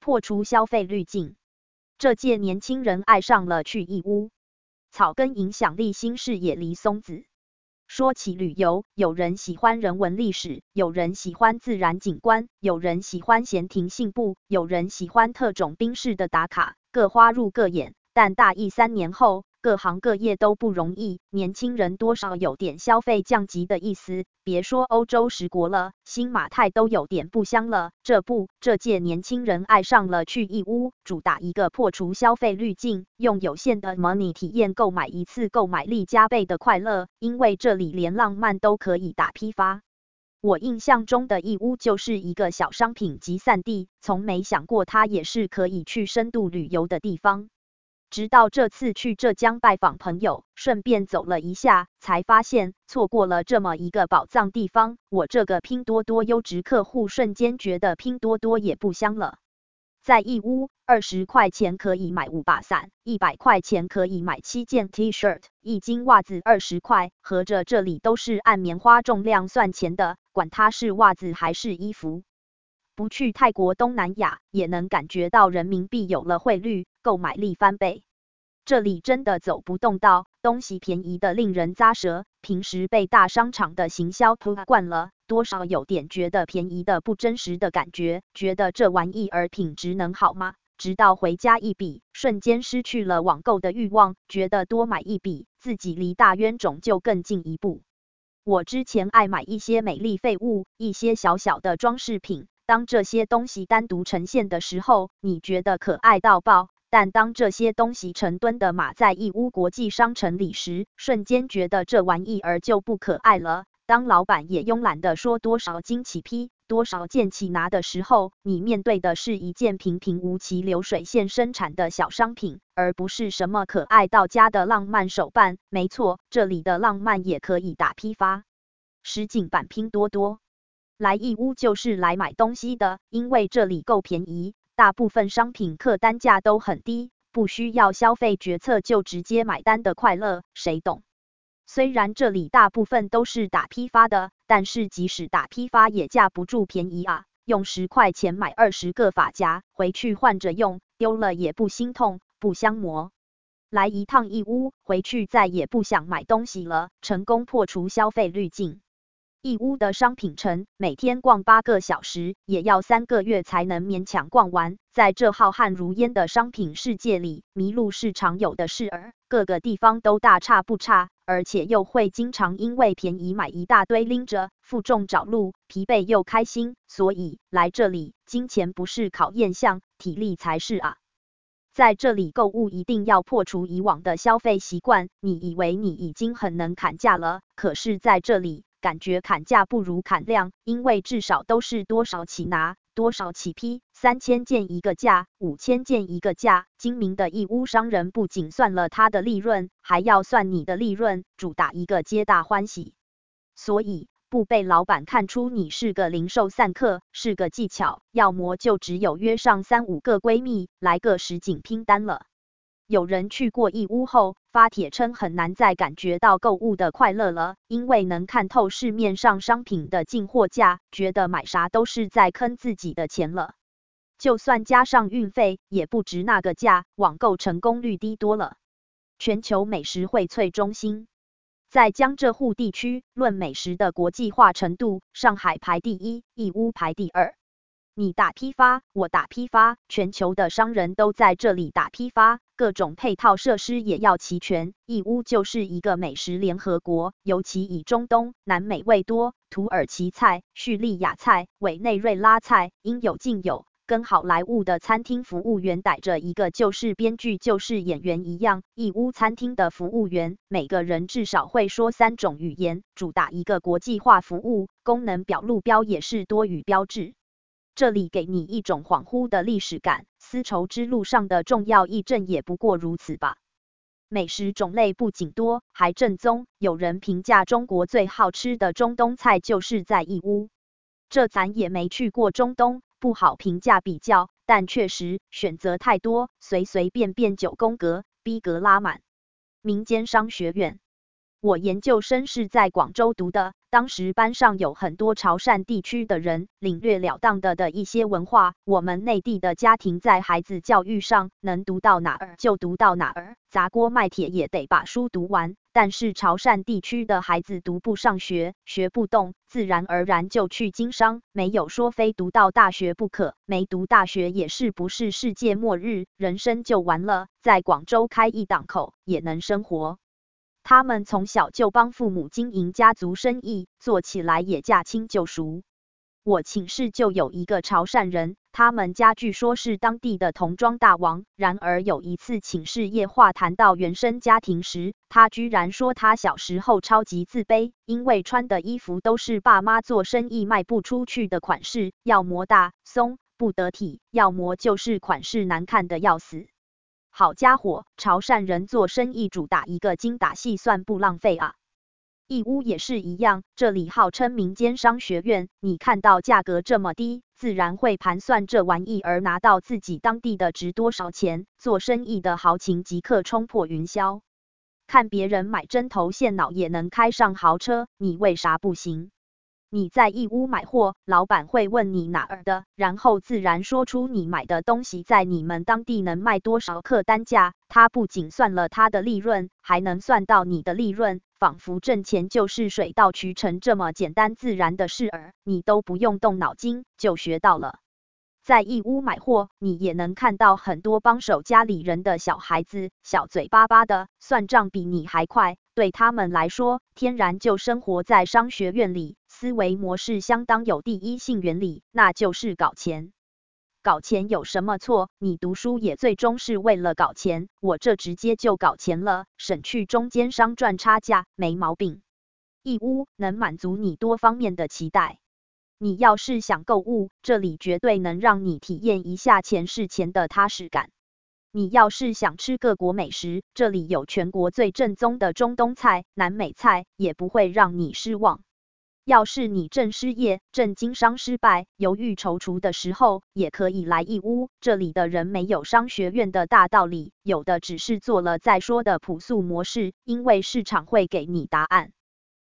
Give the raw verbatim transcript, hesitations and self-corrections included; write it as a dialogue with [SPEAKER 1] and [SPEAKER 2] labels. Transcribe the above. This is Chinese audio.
[SPEAKER 1] 破除消费滤镜。这届年轻人爱上了去义乌。草根影响力新视野离松子。说起旅游，有人喜欢人文历史，有人喜欢自然景观，有人喜欢闲庭信步，有人喜欢特种兵式的打卡，各花入各眼。但大疫三年后，各行各业都不容易，年轻人多少有点消费降级的意思。别说欧洲十国了，新马泰都有点不香了。这不，这届年轻人爱上了去义乌，主打一个破除消费滤镜，用有限的 money 体验购买一次购买力加倍的快乐，因为这里连浪漫都可以打批发。我印象中的义乌就是一个小商品集散地，从没想过它也是可以去深度旅游的地方。直到这次去浙江拜访朋友，顺便走了一下，才发现错过了这么一个宝藏地方。我这个拼多多优质客户瞬间觉得拼多多也不香了。在义乌，二十块钱可以买五把伞，一百块钱可以买七件 T 恤，一斤袜子二十块，合着这里都是按棉花重量算钱的，管它是袜子还是衣服。不去泰国东南亚，也能感觉到人民币有了汇率，购买力翻倍。这里真的走不动道，东西便宜的令人咂舌，平时被大商场的行销铺惯了，多少有点觉得便宜的不真实的感觉，觉得这玩意儿品质能好吗？直到回家一比，瞬间失去了网购的欲望，觉得多买一笔，自己离大冤种就更近一步。我之前爱买一些美丽废物，一些小小的装饰品，当这些东西单独呈现的时候，你觉得可爱到爆。但当这些东西成吨的码在义乌国际商城里时，瞬间觉得这玩意儿就不可爱了。当老板也慵懒地说多少斤起批，多少件起拿的时候，你面对的是一件平平无奇流水线生产的小商品，而不是什么可爱到家的浪漫手办。没错，这里的浪漫也可以打批发。实景版拼多多。来义乌就是来买东西的，因为这里够便宜。大部分商品客单价都很低，不需要消费决策就直接买单的快乐，谁懂？虽然这里大部分都是打批发的，但是即使打批发也架不住便宜啊！用十块钱买二十个发夹，回去换着用，丢了也不心痛，不相磨。来一趟义乌，回去再也不想买东西了，成功破除消费滤镜。义乌的商品城，每天逛八个小时，也要三个月才能勉强逛完。在这浩瀚如烟的商品世界里，迷路是常有的事儿，各个地方都大差不差，而且又会经常因为便宜买一大堆拎着，负重找路，疲惫又开心。所以来这里，金钱不是考验项，体力才是啊。在这里购物一定要破除以往的消费习惯，你以为你已经很能砍价了，可是在这里感觉砍价不如砍量，因为至少都是多少起拿，多少起批，三千件一个价，五千件一个价。精明的义乌商人不仅算了他的利润，还要算你的利润，主打一个皆大欢喜。所以不被老板看出你是个零售散客，是个技巧，要么就只有约上三五个闺蜜来个实景拼单了。有人去过义乌后发帖称很难再感觉到购物的快乐了，因为能看透市面上商品的进货价，觉得买啥都是在坑自己的钱了。就算加上运费也不值那个价，网购成功率低多了。全球美食荟萃中心。在江浙沪地区，论美食的国际化程度，上海排第一，义乌排第二。你打批发，我打批发，全球的商人都在这里打批发，各种配套设施也要齐全。义乌就是一个美食联合国，尤其以中东、南美味多，土耳其菜、叙利亚菜、委内瑞拉菜应有尽有。跟好莱坞的餐厅服务员逮着一个就是编剧就是演员一样，义乌餐厅的服务员每个人至少会说三种语言，主打一个国际化服务，功能表路标也是多语标志。这里给你一种恍惚的历史感，丝绸之路上的重要义镇也不过如此吧。美食种类不仅多，还正宗，有人评价中国最好吃的中东菜就是在义乌。这咱也没去过中东，不好评价比较，但确实选择太多，随随便便九宫格，逼格拉满。民间商学院。我研究生是在广州读的， 当时班上有很多潮汕地区的人，领略了当地的一些文化。我们内地的家庭在孩子教育上能读到哪儿就读到哪儿，砸锅卖铁也得把书读完。但是潮汕地区的孩子读不上学，学不动，自然而然就去经商，没有说非读到大学不可，没读大学也是不是世界末日，人生就完了，在广州开一档口也能生活。他们从小就帮父母经营家族生意，做起来也驾轻就熟。我寝室就有一个潮汕人，他们家据说是当地的童装大王。然而有一次寝室夜话谈到原生家庭时，他居然说他小时候超级自卑，因为穿的衣服都是爸妈做生意卖不出去的款式，要么大松不得体，要么就是款式难看的要死。好家伙，潮汕人做生意主打一个精打细算不浪费啊！义乌也是一样，这里号称民间商学院，你看到价格这么低，自然会盘算这玩意儿拿到自己当地的值多少钱，做生意的豪情即刻冲破云霄。看别人买针头线脑也能开上豪车，你为啥不行？你在义乌买货，老板会问你哪儿的，然后自然说出你买的东西在你们当地能卖多少客单价，他不仅算了他的利润，还能算到你的利润，仿佛挣钱就是水到渠成这么简单自然的事儿，你都不用动脑筋就学到了。在义乌买货，你也能看到很多帮手家里人的小孩子，小嘴巴巴的，算账比你还快。对他们来说，天然就生活在商学院里，思维模式相当有第一性原理，那就是搞钱。搞钱有什么错？你读书也最终是为了搞钱，我这直接就搞钱了，省去中间商赚差价，没毛病。义乌能满足你多方面的期待。你要是想购物，这里绝对能让你体验一下钱是钱的踏实感。你要是想吃各国美食，这里有全国最正宗的中东菜、南美菜，也不会让你失望。要是你正失业、正经商失败、犹豫踌躇的时候，也可以来义乌，这里的人没有商学院的大道理，有的只是做了再说的朴素模式，因为市场会给你答案。